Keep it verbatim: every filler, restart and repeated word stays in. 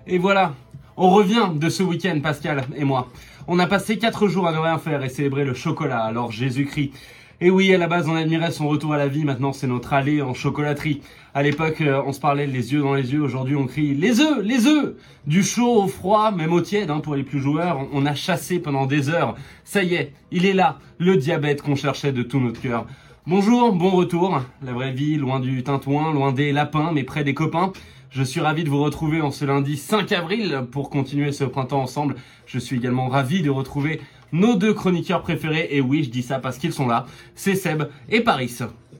Et voilà, on revient de ce week-end, Pascal et moi. On a passé quatre jours à ne rien faire et célébrer le chocolat, alors Jésus-Christ. Et oui, à la base, on admirait son retour à la vie, maintenant c'est notre allée en chocolaterie. À l'époque, on se parlait les yeux dans les yeux, aujourd'hui on crie « Les œufs, les œufs !» Du chaud au froid, même au tiède, hein, pour les plus joueurs, on a chassé pendant des heures. Ça y est, il est là, le diabète qu'on cherchait de tout notre cœur. Bonjour, bon retour. La vraie vie, loin du tintouin, loin des lapins, mais près des copains. Je suis ravi de vous retrouver en ce lundi cinq avril pour continuer ce printemps ensemble. Je suis également ravi de retrouver nos deux chroniqueurs préférés. Et oui, je dis ça parce qu'ils sont là. C'est Seb et Paris.